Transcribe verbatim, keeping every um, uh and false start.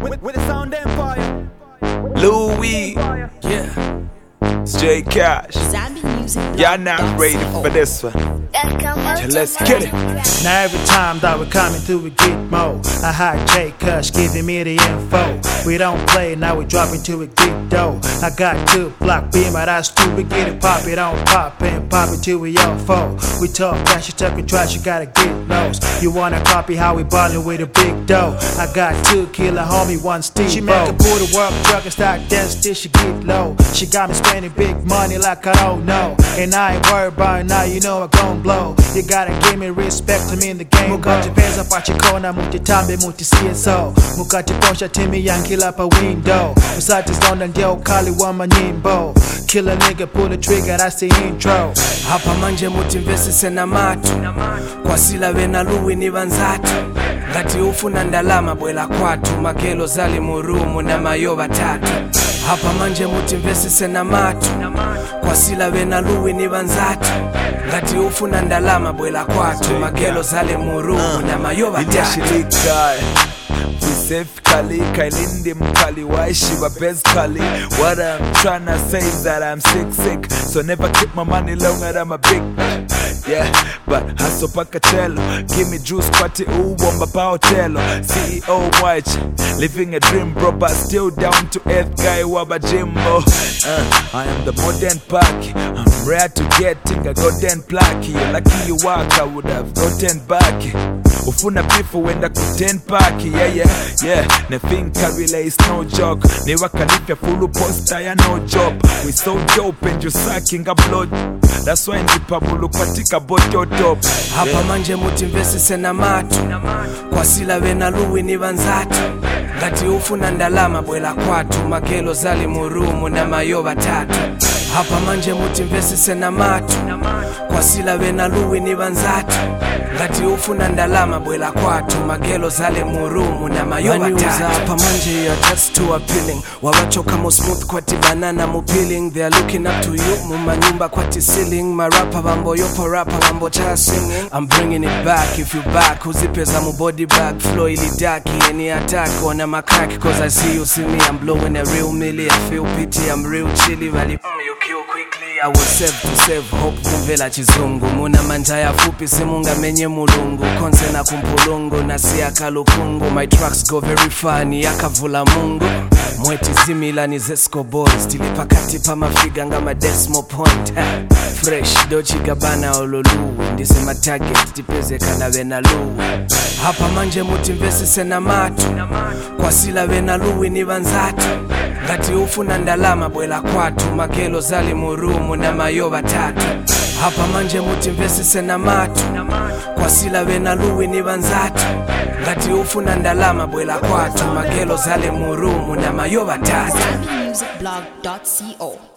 with, with the sound empire. Louis, Yeah. it's J Cash. Y'all not ready for this one. So let's get it. Now every time that we're coming through we get more. I hide J Kush giving me the info. We don't play, now we drop into a get dough. I got two block beam, but I still we get it pop it on pop and pop it till we all fall. We talk cash, you talking trash, you gotta get lost. You wanna copy how we ballin' with a big dough. I got two killer homie, one Steve. She make a pull the work truck and start dance till she get low. She got me spending big money like I don't know. And I ain't worried about it now, you know I gon' blow. You gotta give me respect to me in the game. Mukachipeza pachikona mutitambe mutisiyeso. Mukachiposha timi yankila pa window. Usati zonda ndia ukali wa manyimbo. Kill a nigga, pull the trigger, that's the intro. Hapa manje mutimvesi sena matu. Kwa sila wena luwi ni vanzatu. Ngati ufu na ndalama bwela kwatu. Makelo zali murumu na mayo batatu. Hapa manje mutimvesi sena matu. Kwa sila wena luwi ni vanzatu. Ngati ufu na ndalama bwela kwatu. Makelo zali murumu na mayo batatu. Specifically, Kailindi Mkali, why Shiva Bezkali. What I'm tryna say is that I'm sick, sick. So never keep my money longer than my big. Yeah, but hustle pakachelo. Give me juice, party, ooh, wamba pa hotelo. C E O watch, living a dream, bro, but still down to earth guy, waba Jimbo. Uh, I am the modern Paki. I'm rare to get it, I got ten plaque. You're lucky you walk, I would have gotten back. Ufuna people when I could ten pack, yeah, yeah, yeah. Nothing Karila is no joke. Never can if you full poster, ya no job. We so dope and you sucking a blood. That's why Nipabulu kwatika bot your top. Hapa manje mutimvesi sena matu. Kwa sila wena luwi ni vanzatu. Ngati ufu na ndalama bwela kwatu. Makelo zali murumu na mayo batatu. Hapa manje mutimvesi sena matu. Kwa sila wena luwi ni vanzatu. Ngati ufu na ndalama bwela kwatu. Makelo zali murumu na mayo batatu. Hapa manje you're just too appealing. Wawachoka mo smooth kwati banana mo peeling. They are looking up to you mumanyumba kwati ceiling. My rapper bambo yopo rapper bambo cha singing. I'm bringing it back if you back. Uzipeza mu body bag flow ili daki. Any attack on a macaque cause I see you see me. I'm blowing a real milli. I feel pity, I'm real chilly. Valley mm, you kill quickly. I was save to save hope kumvela chizungu. Muna manjaya fupi simunga menye mulungu. Konse na kumpulungu na siya kalukungu. My tracks go very funny yakavula mungu. Mweti zimila ni Zesco Boys. Tilipakati pa mafiga nga ma Desmo Point. Fresh Dochi Gabbana ololu. Ndise ma target tipeze kana wena luwi. Hapa manje mutimvesi sena matu. Kwa sila wena luwi ni vanzatu. Ngati ufu na ndalama bwela kwatu. Makelo zali murumu na mayo batatu. Hapa manje mutimvesi sena matu. Kwa sila wena luwi ni vanzatu. Ngati ufu na ndalama bwela kwatu. Makelo zali murumu na mayo batatu. zambi music blog dot co